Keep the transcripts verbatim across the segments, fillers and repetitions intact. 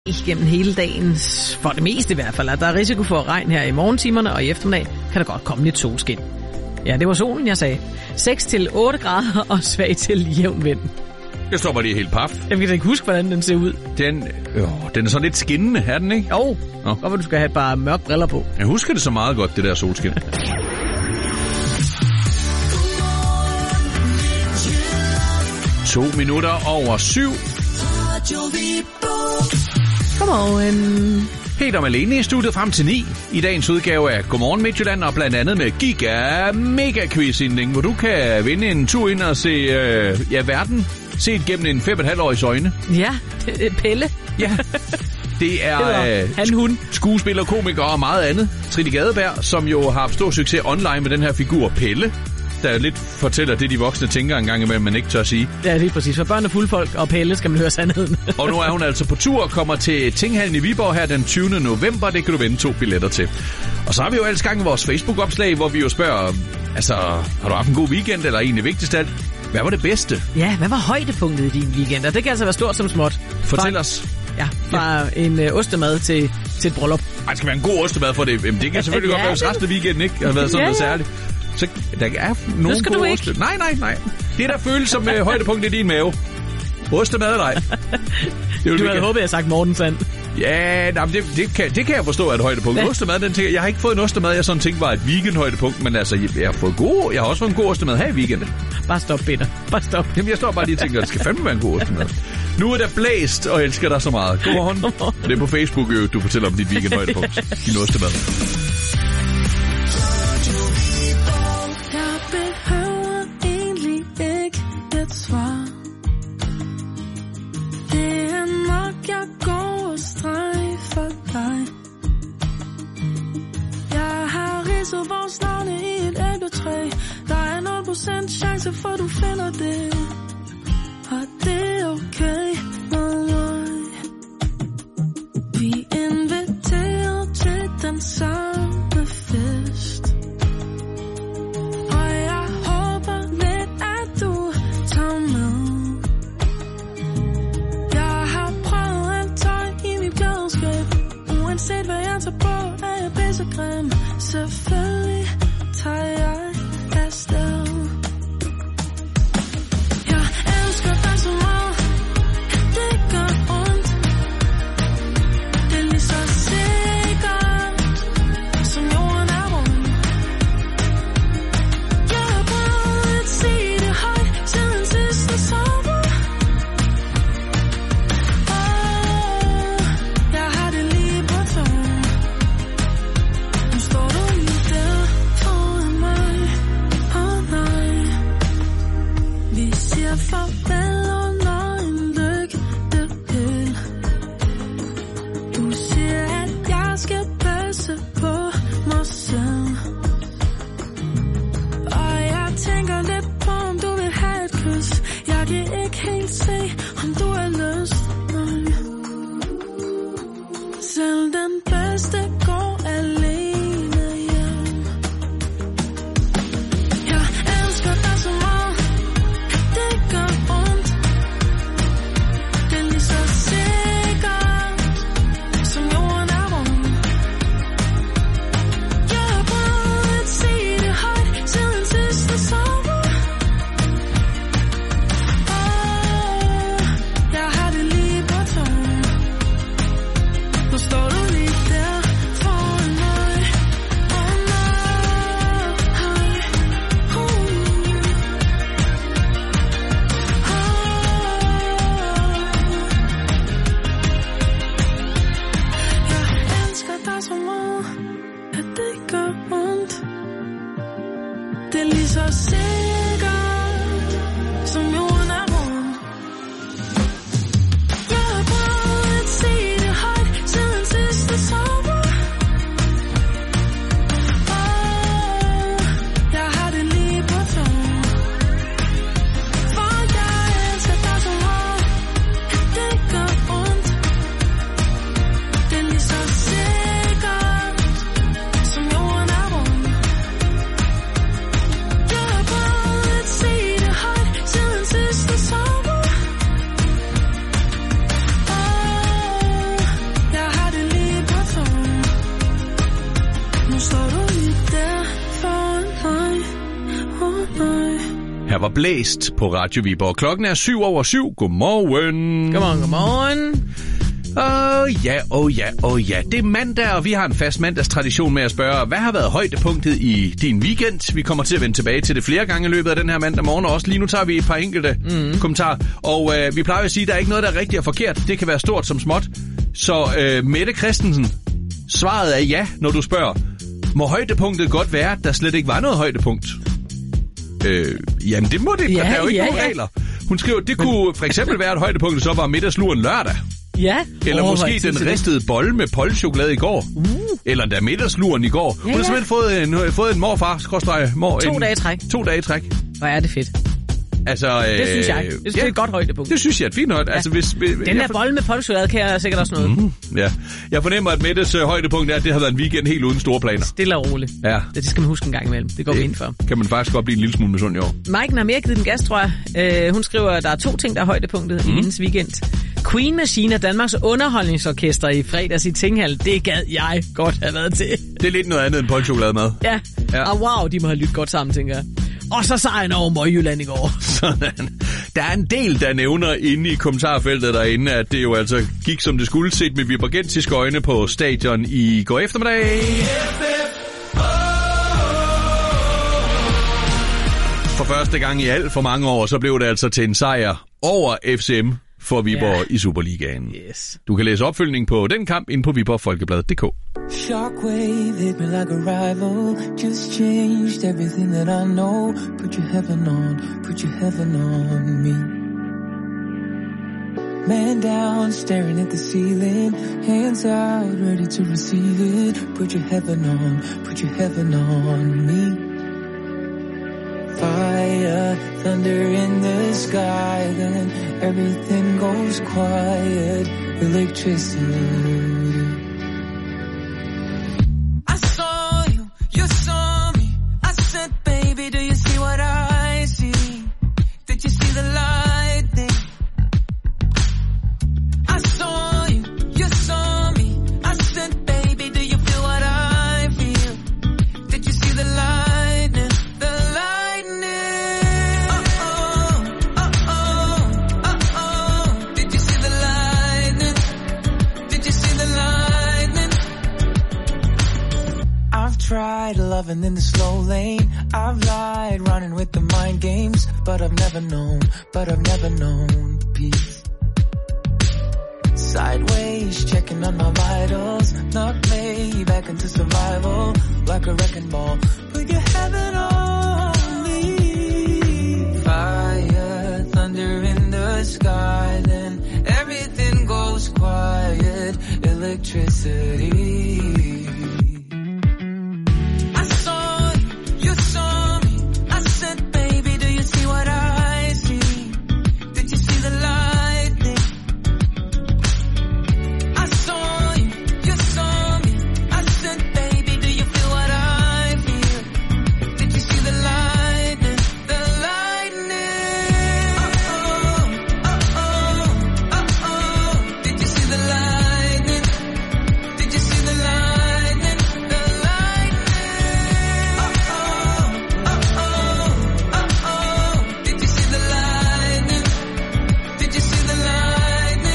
Gennem hele dagen, for det meste i hvert fald, at der er risiko for regn her i morgentimerne, og i eftermiddag kan der godt komme lidt solskin. Ja, det var solen, jeg sagde. seks til otte grader og svag til jævn vind. Jeg står bare lige helt paf. Jeg kan ikke huske, hvordan den ser ud. Den, øh, den er sådan lidt skinnende, er den ikke? Jo, oh, hvorfor du skal have bare mørke briller på. Jeg husker det så meget godt, det der solskin. To minutter over syv. Godmorgen. Peter Malene i studiet frem til ni. I dagens udgave af Godmorgen Midtjylland, og blandt andet med Giga Mega Quiz, hvor du kan vinde en tur ind og se øh, ja, verden set gennem en fem og et halvt årigs øjne. Ja, Pelle. Ja, det er øh, han, hun. skuespiller, komiker og meget andet. Trine Gadeberg, som jo har haft stor succes online med den her figur Pelle, der lidt fortæller det, de voksne tænker en gang imellem, man ikke tør sige. Ja, lige præcis. For børn er fuldfolk, og Pelle skal man høre sandheden. Og nu er hun altså på tur og kommer til Tinghallen i Viborg her den tyvende november. Det kan du vinde to billetter til. Og så har vi jo ellers gang i vores Facebook-opslag, hvor vi jo spørger, altså, har du haft en god weekend, eller egentlig vigtigst alt, hvad var det bedste? Ja, hvad var højdepunktet i din weekend? Og det kan altså være stort som småt. Fortæl fra, os. Ja, fra ja. en øh, ostemad til, til et bryllup. Ej, det skal være en god ostemad for det. Jamen, det kan selvfølgelig ja, godt være, hvis resten af weekenden ikke har været sådan ja, noget særligt. Så der er nogen gode oste. Nej, nej, nej. Det der føles som uh, højdepunkt i din mave. Ostemad eller ej? Du havde håbet, at jeg sagt Mortensand. Ja, nej, det, det, kan, det kan jeg forstå er et højdepunkt. Ja. Ostemad, den tænker, jeg har ikke fået en ostemad, jeg sådan tænkte var et weekend-højdepunkt, men altså, jeg har fået gode, jeg har også fået en god ostemad her i weekenden. Bare stop, Peter. Bare stop. Jamen, jeg står bare lige og tænker, at det skal fandme være en god ostemad. Nu er der blæst, og jeg elsker dig så meget. Godmorgen. Godmorgen. Det er på Facebook, du fortæller om dit weekend-højdepunkt. Din ostemad. Svar. Det er nok, jeg går og strejfer dig. Jeg har ridset vores navne i et æbletræ. Der er nul procent chance for, du finder det. Og det er okay med mig. Vi inviterer til den samme fest. Uanset hvad jeg tager på, er jeg pissegrim. Selvfølgelig tager jeg afsted. Jeg elsker dig så meget, at det gør ondt. Det er lige så sikkert, som jorden er rund. Jeg har prøvet at sige det højt, siden sidste sommer. Farvel under en lygtepæl. Du siger, at jeg skal passe på mig selv. Og jeg tænker lidt på, om du vil have et kys. Jeg kan ikke helt se, om du har lyst. Nej. Selv den bedste går alene hjem. Jeg elsker dig så meget. Yeah. var blæst på Radio Viborg. Klokken er syv over syv. Godmorgen. Godmorgen, godmorgen. Åh oh, ja, åh oh, ja, åh oh, ja. Det er mandag, og vi har en fast mandagstradition med at spørge, hvad har været højdepunktet i din weekend? Vi kommer til at vende tilbage til det flere gange i løbet af den her mandag morgen, og også lige nu tager vi et par enkelte mm. kommentarer. Og øh, vi plejer at sige, at der er ikke noget, der er rigtigt og forkert. Det kan være stort som småt. Så øh, Mette Christensen, svaret er ja, når du spørger, må højdepunktet godt være, at der slet ikke var noget højdepunkt? Øh, jamen det må det. Ja, der er jo ikke ja, nogen ja. regler. Hun skriver, det kunne for eksempel være, at højdepunktet så var middagsluren lørdag. Ja. Eller oh, måske den ristede bolle med polchokolade i går. Uh. Eller der middagsluren i går. Ja, Hun har simpelthen fået en, fået en morfar, skråstreg, mor. To en, dage træk. To dage træk. Hvor er det fedt. Altså, det synes jeg. Det synes, ja, det er et godt højdepunkt. Det synes jeg er et fint højde. Ja. Altså, hvis, den der for... bolle med polchokolade kan jeg sikkert også noget. Mm-hmm. Ja. Jeg fornemmer, at Mettes uh, højdepunkt er, at det har været en weekend helt uden store planer. Stille og roligt. Ja. Det skal man huske en gang imellem. Det går det vi ind for. Kan man faktisk godt blive en lille smule med sådan i år. Maiken har mere givet den gas, tror jeg. Uh, hun skriver, at der er to ting, der er højdepunktet mm. i hendes weekend. Queen Machine og Danmarks underholdningsorkester i fredags i Tinghal. Det gad jeg godt have været til. Det er lidt noget andet end polchokolademad. Ja. ja. Og wow, de må have lyttet godt sammen, tænker jeg. Og så sejren over Møgjylland i går. Sådan. Der er en del, der nævner inde i kommentarfeltet derinde, at det jo altså gik som det skulle set med viborgensiske øjne på stadion i går eftermiddag. For første gang i alt for mange år, så blev det altså til en sejr over F C M for Viborg yeah. i Superligaen. Yes. Du kan læse opfølgning på den kamp inde på viborg folkebladet punktum d k. Shockwave hit me like a rival, just changed everything that I know. Put your heaven on, put your heaven on me. Man down, staring at the ceiling, hands out, ready to receive it. Put your heaven on, put your heaven on me. Fire, thunder in the sky, then everything goes quiet. Electricity. I saw you, you saw me. I said, baby, do you see what I see? Did you see the lightning? I saw you, you saw me. I said, baby, do you feel what I feel? Did you see the lightning? The lightning. Uh-oh, uh-oh, uh-oh. Did you see the lightning? Did you see the lightning? I've tried loving in the slow lane. I've lied running with the mind games. But I've never known, but I've never known peace. Sideways, checking on my vitals. Knock me back into survival. Like a wrecking ball. Put your heaven on me. Fire, thunder in the sky. Then everything goes quiet. Electricity. I saw you, you saw me. I said, baby, do you see what I see? Did you see the lightning? I saw you, you saw me. I said, baby, do you feel what I feel? Did you see the lightning? The lightning. Uh-oh, uh-oh, uh-oh. Did you see the lightning? Did you see the lightning? The lightning. Uh-oh, uh-oh, uh-oh. Did you see the lightning? Did you see the lightning?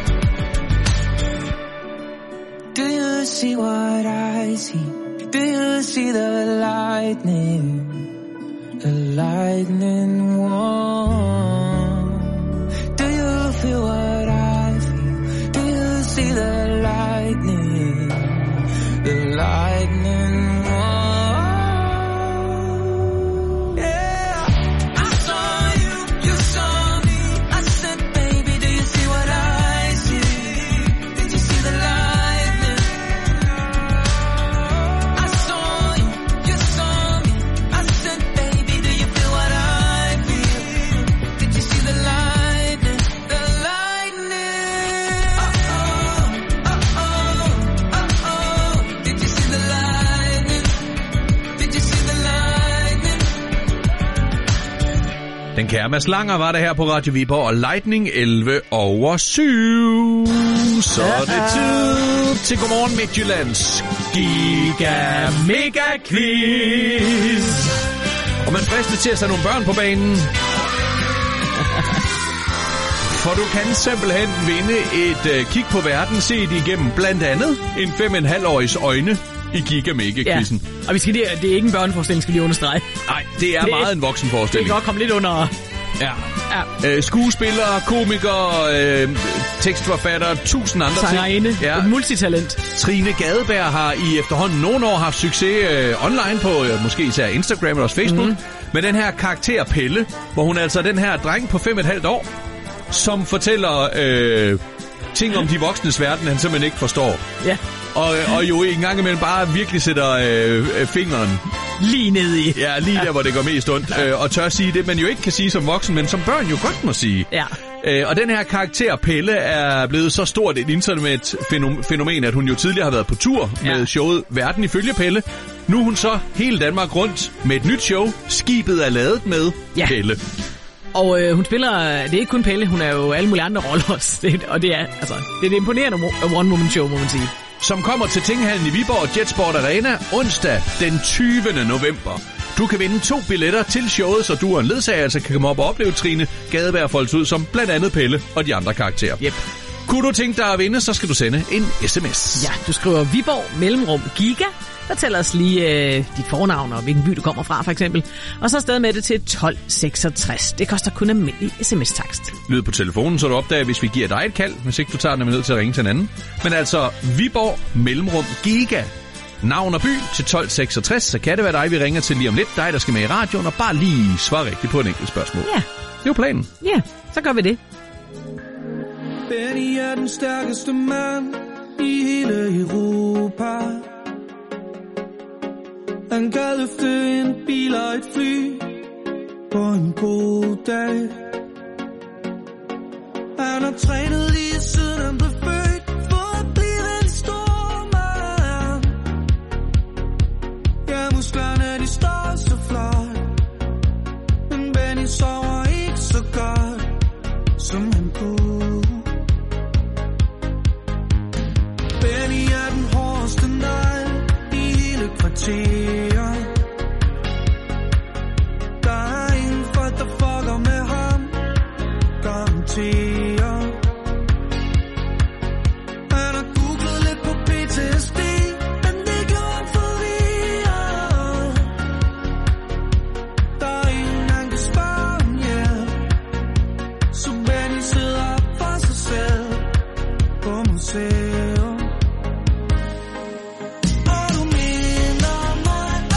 Do you see what I see? Do you see the lightning? The lightning one. Do you feel what I feel? Do you see the lightning? The lightning one. Yeah. I saw you, you saw me. I said, baby, do you see what I see? Did you see the lightning? I saw you, you saw me. I said, baby, do you feel what I feel? Did you see the lightning? The lightning. Uh-oh, uh-oh, uh-oh. Did you see the lightning? Did you see the lightning? Den kære Mads Langer var det her på Radio Viborg, og Lightning elleve over syv. Så er det tid til Godmorgen Midtjyllands Giga Mega Quiz. Og man fristes til at tage nogle børn på banen. For du kan simpelthen vinde et øh, kig på verden set igennem blandt andet en fem og en halv årigs øjne i Giga-Mega-quizzen. Ja. Og vi skal lige, det er ikke en børneforestilling, skal vi lige understrege. Nej, det er det meget er, en voksenforestilling. Det kan godt komme lidt under... Ja. ja. Øh, skuespillere, komikere, øh, tekstforfattere, tusind andre Sangerinde, ting. Ja. Et multitalent. Trine Gadeberg har i efterhånden nogle år haft succes øh, online på øh, måske især Instagram eller også Facebook. Mm. Med den her karakter Pelle, hvor hun er altså den her dreng på fem og et halvt år, som fortæller øh, ting om de voksnes verden, han simpelthen ikke forstår. Ja. Og, og jo en gang imellem bare virkelig sætter øh, fingeren lige ned i. Ja, lige der, ja. Hvor det går mest ondt. Ja. Øh, og tør sige det, man jo ikke kan sige som voksen, men som børn jo godt må sige. Ja. Øh, og den her karakter Pelle er blevet så stort et internetfænomen, at hun jo tidligere har været på tur ja. med showet Verden ifølge Pelle. Nu er hun så hele Danmark rundt med et nyt show. Skibet er ladet med ja. Pelle. Og øh, hun spiller, det er ikke kun Pelle, hun er jo alle mulige andre roller også. Det, og det er, altså, det er et imponerende one-woman-show, må man sige. Som kommer til Tinghallen i Viborg og Jetsport Arena onsdag den tyvende november. Du kan vinde to billetter til showet, så du og en ledsager altså kan komme op og opleve Trine Gadeberg foldes ud som blandt andet Pelle og de andre karakterer. Yep. Kunne du tænke dig at vinde, så skal du sende en sms. Ja, du skriver Viborg mellemrum Giga. Fortæl os lige øh, dit fornavn og hvilken by du kommer fra, for eksempel. Og så afsted med det til tolv seksogtres. Det koster kun almindelig sms-takst. Lyd på telefonen, så du opdager, hvis vi giver dig et kald, hvis ikke du tager den ned til at ringe til en anden. Men altså, Viborg mellemrum Giga. Navn og by til tolv seksogtres, så kan det være dig, vi ringer til lige om lidt. Dig, der skal med i radioen, og bare lige svare rigtigt på et enkelt spørgsmål. Ja. Det er jo planen. Ja, så gør vi det. Benny er den stærkeste mand i hele Europa. Han kan løfte en bil og et fly på en god dag. Han har trænet lige siden han blev født for at blive en stor mand. Ja, musklerne de står så flot, men Benny sover ikke så godt, som han kunne. Benny er den hårdeste negl i hele kvarteret. Og du minder mig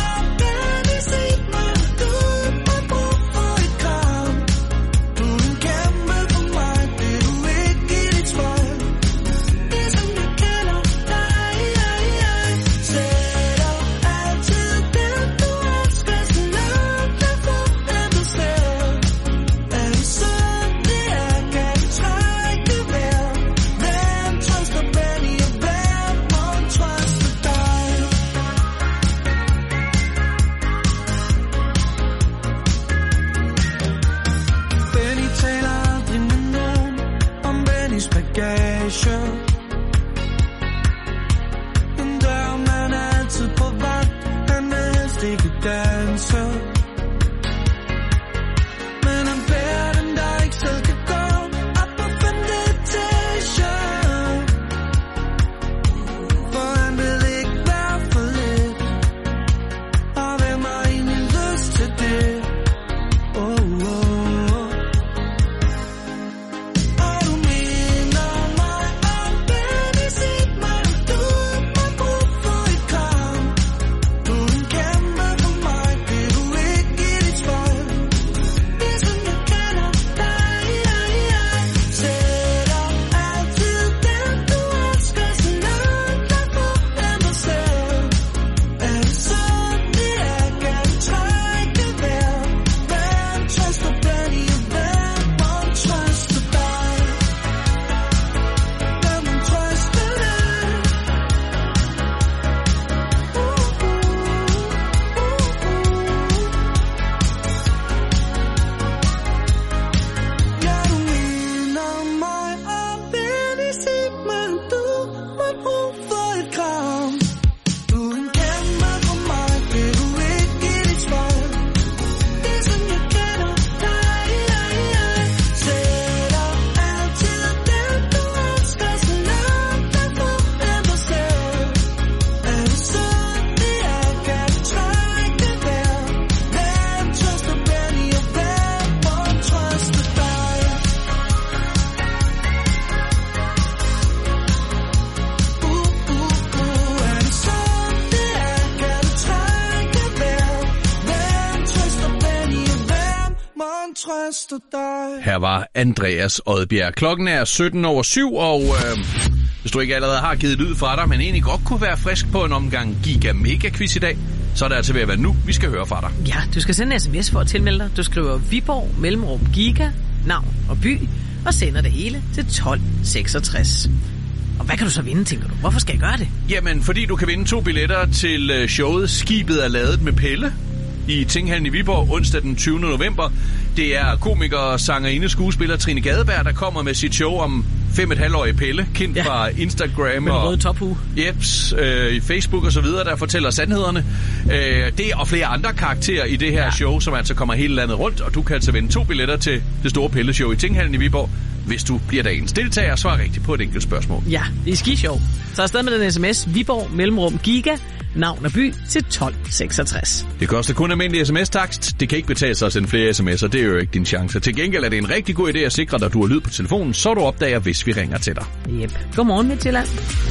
Her var Andreas Odbjerg. Klokken er sytten over syv, og øh, hvis du ikke allerede har givet lyd fra dig, men egentlig godt kunne være frisk på en omgang Giga Mega Quiz i dag, så er det altså ved at være nu, vi skal høre fra dig. Ja, du skal sende en sms for at tilmelde dig. Du skriver Viborg, mellemrum Giga, navn og by, og sender det hele til tolv seksogtres. Og hvad kan du så vinde, tænker du? Hvorfor skal jeg gøre det? Jamen, fordi du kan vinde to billetter til showet Skibet er ladet med Pelle i Tinghallen i Viborg onsdag den tyvende november. Det er komiker, sangerinde, skuespiller Trine Gadeberg, der kommer med sit show om fem et halvårige Pelle, kendt ja. fra Instagram med og røde tophue. Jeps, øh, Facebook og så videre, der fortæller sandhederne. Øh, det og flere andre karakterer i det her ja. show, som altså kommer hele landet rundt, og du kan altså vinde to billetter til det store Pelle-show i Tinghallen i Viborg, hvis du bliver dagens deltager og svarer rigtigt på et enkelt spørgsmål. Ja, det er skishow. Så afsted med den sms Viborg, mellemrum Giga, navn og by til tolv seksogtres. Det koster kun almindelig sms-takst. Det kan ikke betale sig at sende flere sms'er. Det er jo ikke din chance. Til gengæld er det en rigtig god idé at sikre dig, at du har lyd på telefonen, så du opdager, hvis vi ringer til dig. Yep. Godmorgen, Midtjylland.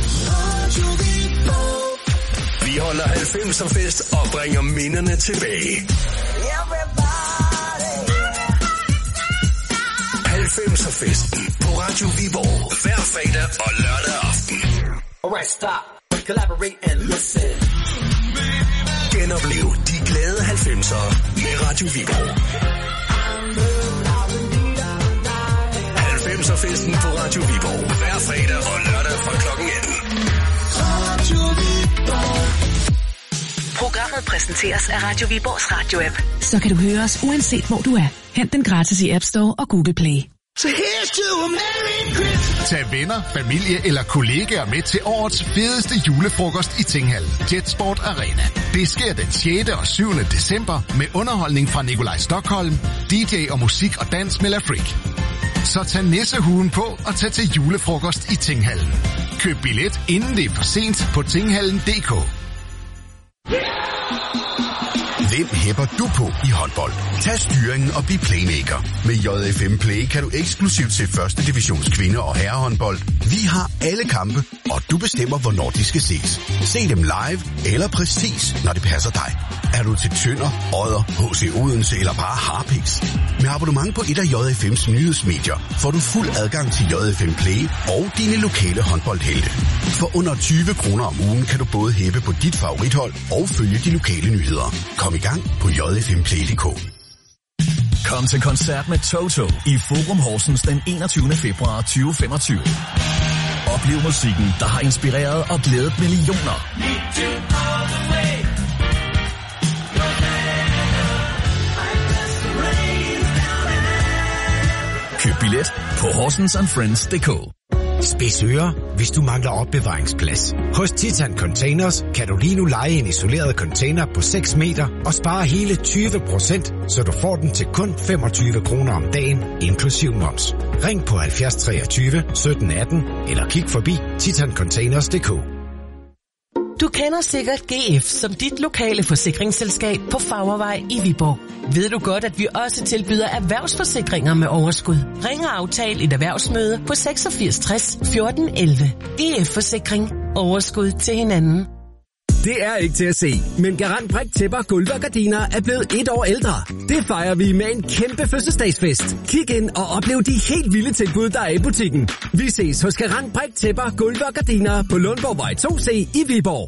Vi holder halvfemser fest og bringer minderne tilbage. halvfemser festen på Radio Viborg hver fredag og lørdag aften. Alright, stop. Collaborate and listen. Genoplev de glade halvfemser med Radio Viborg. halvfemser festen på Radio Viborg hver fredag og lørdag fra klokken atten. Programmet præsenteres af Radio Viborgs radio-app. Så kan du høre os uanset hvor du er. Hent den gratis i App Store og Google Play. So here's to a Merry Christmas. Tag venner, familie eller kollegaer med til årets fedeste julefrokost i Tinghallen, Jetsport Arena. Det sker den sjette og syvende december med underholdning fra Nikolaj Stockholm, D J og musik og dans med La Freak. Så tag nissehuen på og tag til julefrokost i Tinghallen. Køb billet inden det er for sent på tinghallen punktum d k. Hvem hæpper du på i håndbold? Tag styringen og bliv playmaker. Med J F M Play kan du eksklusivt se første divisions kvinde- og herrehåndbold. Vi har alle kampe, og du bestemmer, hvornår de skal ses. Se dem live eller præcis, når det passer dig. Er du til Tønder, Odder, H C Odense eller bare Harpiks? Med abonnement på et af J F M's nyhedsmedier får du fuld adgang til J F M Play og dine lokale håndboldhelte. For under tyve kroner om ugen kan du både hæppe på dit favorithold og følge de lokale nyheder. Kom i gang på j f m play punktum d k. Kom til koncert med Toto i Forum Horsens den enogtyvende februar tyve femogtyve. Oplev musikken, der har inspireret og glædet millioner. Køb billet på horsens and friends punktum d k. Spids ører, hvis du mangler opbevaringsplads. Hos Titan Containers kan du lige nu leje en isoleret container på seks meter og spare hele tyve procent, så du får den til kun femogtyve kroner om dagen, inklusiv moms. Ring på halvfjerds treogtyve sytten atten eller kig forbi titan containers punktum d k. Du kender sikkert G F som dit lokale forsikringsselskab på Fagervej i Viborg. Ved du godt, at vi også tilbyder erhvervsforsikringer med overskud? Ring og aftal et erhvervsmøde på seksogfirs tres fjorten elleve. G F Forsikring. Overskud til hinanden. Det er ikke til at se, men Garant Brik tæpper, gulve og gardiner er blevet et år ældre. Det fejrer vi med en kæmpe fødselsdagsfest. Kig ind og oplev de helt vilde tilbud, der er i butikken. Vi ses hos Garant Brik tæpper, gulve og gardiner på Lundborgvej to C i Viborg.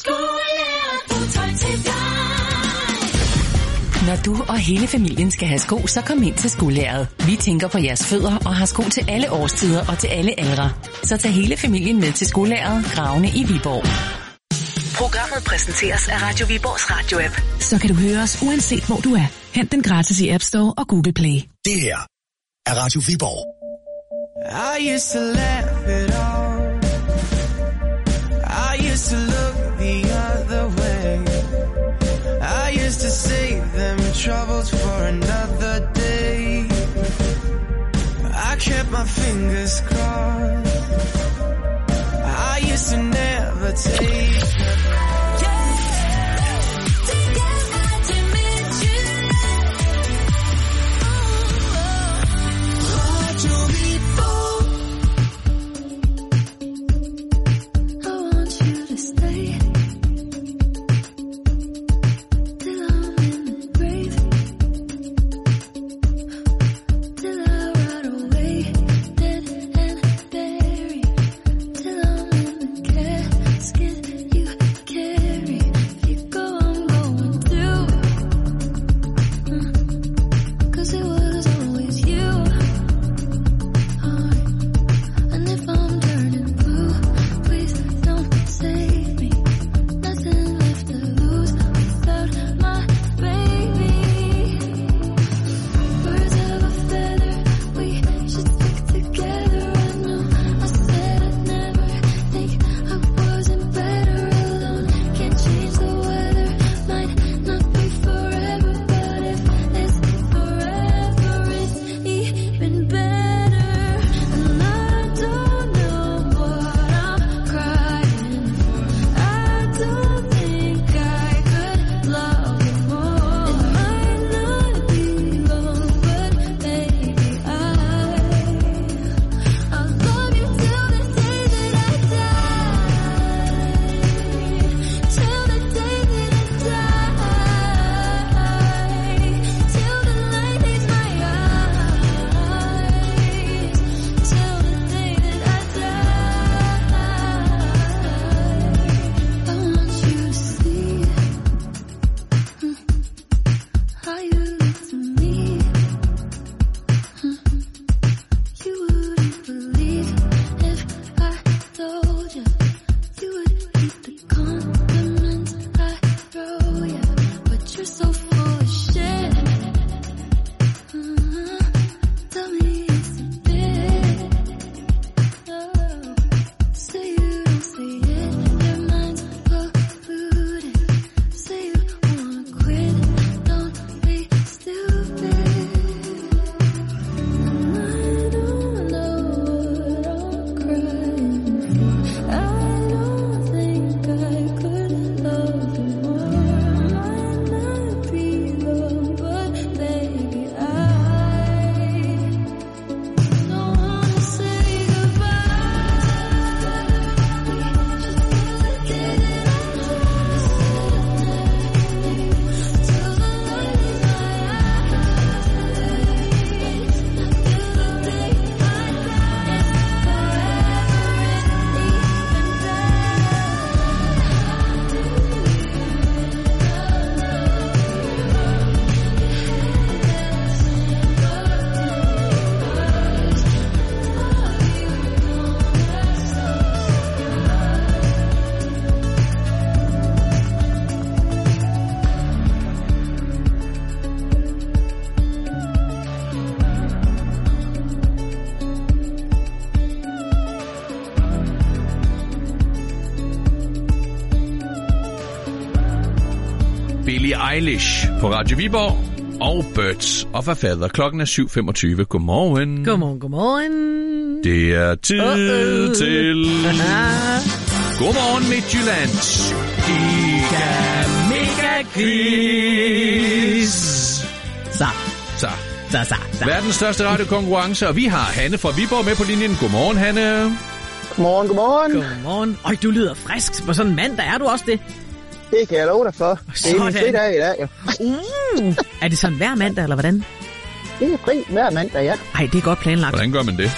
Når du og hele familien skal have sko, så kom ind til Skolæret. Vi tænker på jeres fødder og har sko til alle årstider og til alle aldre. Så tag hele familien med til Skolæret, Gravene i Viborg. Programmet præsenteres af Radio Viborgs radio-app. Så kan du høre os uanset hvor du er. Hent den gratis i App Store og Google Play. Det her er Radio Viborg. I used to laugh it off. I used to look the other way. I used to save them troubles for another day. I kept my fingers crossed. I used to never take. Billie Eilish på Radio Viborg og Birds of a Feather. Klokken er syv femogtyve. Godmorgen. Godmorgen, godmorgen. Det er tid Uh-oh. til... Godmorgen Midtjyllands Giga Mega Quiz. Så. Så. Så, så, så. Verdens største radiokonkurrence, og vi har Hanne fra Viborg med på linjen. Godmorgen, Hanne. Godmorgen, godmorgen. Godmorgen. Øj, du lyder frisk. På sådan en mandag er du også det. Det kan jeg love dig for. Det er min fridag i dag, jo. Mm. Er det sådan hver mandag, eller hvordan? Det er fri hver mandag, ja. Ej, det er godt planlagt. Hvordan gør man det?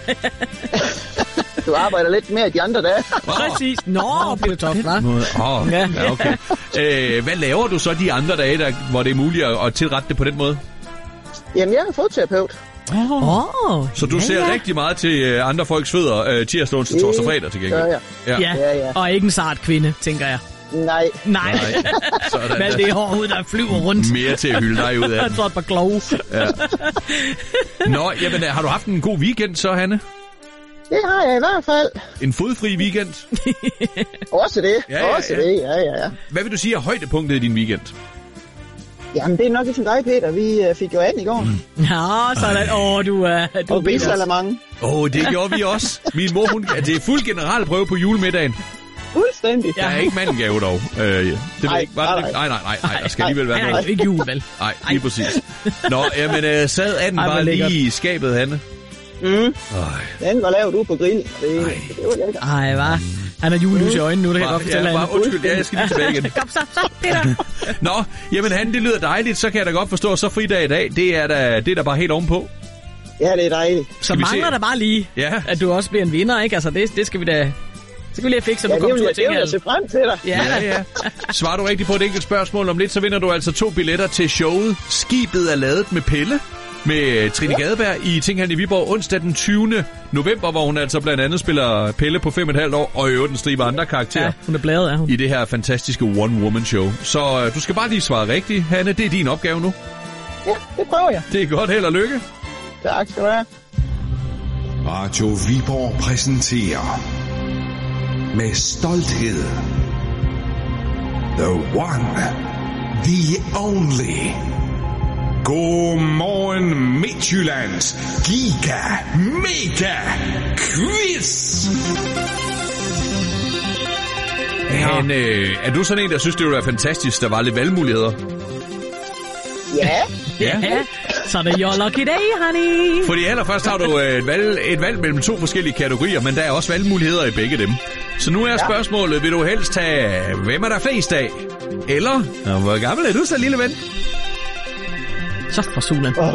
Du arbejder lidt mere de andre dage. Præcis. Nå, det er toft, hva'? Åh, oh, ja. ja, okay. Øh, hvad laver du så de andre dage, der, hvor det er muligt at, at tilrette det på den måde? Jamen, jeg er fodterapeut. Åh, oh, Så du ja, ser ja. rigtig meget til andre folks fødder uh, tirsdag, onsdag, torsdag og fredag til gengæld? Ja, ja. Ja. Ja. Ja, ja. Og ikke en sart kvinde, tænker jeg. Nej. Nej. Sådan Men det er hårdt, der flyver rundt. Mere til at hylde dig ud af. Jeg tror et par klove. Ja. Nå, jamen, har du haft en god weekend så, Hanne? Det har jeg i hvert fald. En fodfri weekend? Også det. Ja, ja, Også ja. det, ja, ja, ja. Hvad vil du sige er højdepunktet i din weekend? Jamen, det er nok ligesom dig, Peter. Vi uh, fik jo an i går. Mm. Ja, sådan. Åh, oh, du er... Uh, og risalamande. Åh, oh, det gjorde vi også. Min mor, hun... Det er fuld generalprøve på julemiddagen. Fuldstændig. Der er ikke mandengave dog. Øh, det nej, ikke, var det, nej, nej, nej, nej, der skal alligevel være noget. noget. Nej, ikke jul, vel? Nej, lige præcis. Nå, jamen, øh, sad anden bare lige i skabet, Hanne? Mm. Den var lavet ude på grill. Det, det var lækkert. Ej, hvad? Han har julelys i øjnene nu, det kan jeg godt fortælle. Ja, bare undskyld, ja, jeg skal lige tilbage igen. Kom så, så, Peter. Nå, jamen han, det lyder dejligt, så kan jeg da godt forstå, så fridag i dag, det er da, det er da bare helt ovenpå. Ja, det er dejligt. Så mangler der bare lige, ja. at du også bliver en vinder, ikke? Altså, det, det skal vi da... Så kan vi lige fikse, så du kommer tur til. Ja, det vil jeg se frem til dig. Ja, ja, ja. Svarer du rigtigt på et enkelt spørgsmål om lidt, så vinder du altså to billetter til showet Skibet er ladet med Pelle med Trine ja. Gadeberg i Tinghallen i Viborg onsdag den tyvende november, hvor hun altså blandt andet spiller Pelle på fem og et halvt år, og i øvrigt en stribe andre karakterer. Ja, hun er bladet af hun. I det her fantastiske one-woman-show. Så uh, du skal bare lige svare rigtigt, Hanne. Det er din opgave nu. Ja, det prøver jeg. Det er godt. Held og lykke. Tak skal du have. Radio Viborg præsenterer med stolthed The One, The Only. Godmorgen Midtjyllands Giga Mega Quiz. Han, øh, er du sådan en, der synes, det ville være fantastisk, der var lidt valgmuligheder? Ja. Ja. Så det er your lucky day, honey. Fordi allerførst har du et valg, et valg mellem to forskellige kategorier, men der er også valgmuligheder i begge dem. Så nu er spørgsmålet, vil du helst tage, hvem er der flest af? Eller, hvor gammel er du så, lille ven? Så for solen. Oh.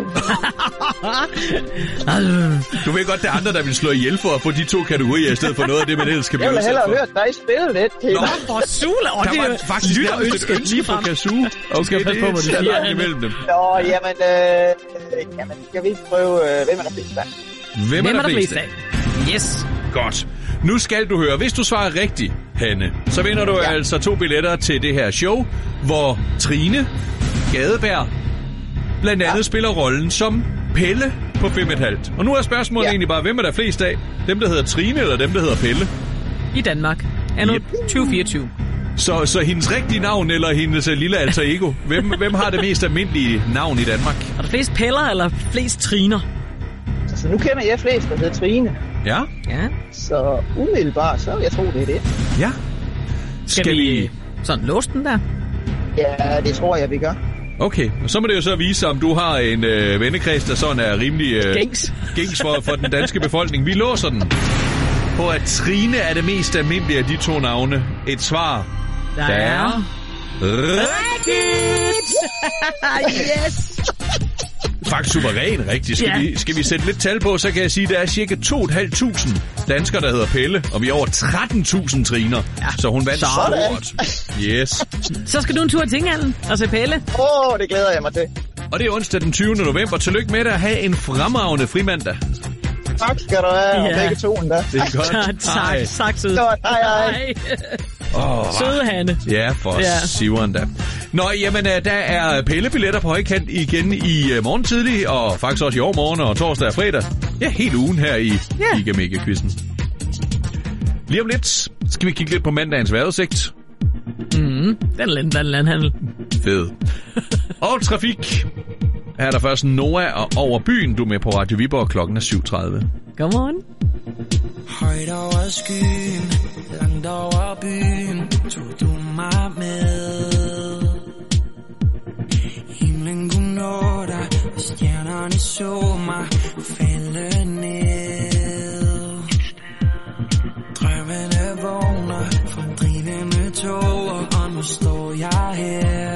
Du ved godt, det er andre, der vil slå ihjel for at få de to kategorier, i stedet for noget af det, man ellers kan blive udsat for. Jeg vil hellere for. høre dig spille lidt til. Nå, for solen. Og der det var faktisk nærmest et ønske for Kazoo. Okay, det er et slag imellem dem. Nå, jamen, øh, jamen, skal vi ikke prøve, øh, hvem er der flest af? Hvem er der flest af? Yes. Godt. Nu skal du høre, hvis du svarer rigtigt, Hanne, så vinder du ja. altså to billetter til det her show, hvor Trine Gadeberg blandt andet ja. spiller rollen som Pelle på fem og et halvt. Og nu er spørgsmålet ja. egentlig bare, hvem er der flest af? Dem, der hedder Trine, eller dem, der hedder Pelle? I Danmark. Anno yep. tyve fireogtyve. Så, så hendes rigtige navn, eller hendes uh, lille alter ego? Hvem, hvem har det mest almindelige navn i Danmark? Er der flest Peller, eller flest Triner? Så nu kender jeg flest, der hedder Trine. Ja? Ja. Så umiddelbart, så jeg tror, det er det. Ja. Skal, Skal vi, vi sådan låse den der? Ja, det tror jeg, vi gør. Okay, og så må det jo så vise, om du har en øh, vennekreds, der sådan er rimelig øh, gængs, gængs for, for den danske befolkning. Vi låser den på, at Trine er det mest almindelige af de to navne. Et svar, der, der er... rigtigt! Yes! Faktisk suveræn rigtigt. Skal, yeah. vi, skal vi sætte lidt tal på, så kan jeg sige, at der er cirka to tusind fem hundrede danskere, der hedder Pelle, og vi er over tretten tusind triner. Ja. Så hun vandt stort. Yes. Så skal du en tur i Tinghallen og se Pelle. Åh, oh, det glæder jeg mig til. Og det er onsdag den tyvende november. Tillykke med dig at have en fremragende frimandag. Tak skal du have, og ja. begge to endda. Det er godt. tak, tak, søde. Godt, hej, hej. Oh, søde Hanne. Ja, for ja. siveren da. Nå, jamen, der er Pelle-billetter på højkant igen i morgen tidlig, og faktisk også i overmorgen og torsdag og fredag. Ja, helt ugen her i ja. Giga Mega-quizzen. Lige om lidt skal vi kigge lidt på mandagens vejrudsigt. Mm, den land, den landhandel. Fed. Og trafik. Her er der først Noah og Over Byen. Du er med på Radio Viborg, klokken er syv tredive. Godmorgen. Højt over skyen, langt over byen, tog du mig med. Himlen kunne nå dig, og stjernerne så mig falde ned. Drømmene vågner fra drivende tåger, og nu står jeg her.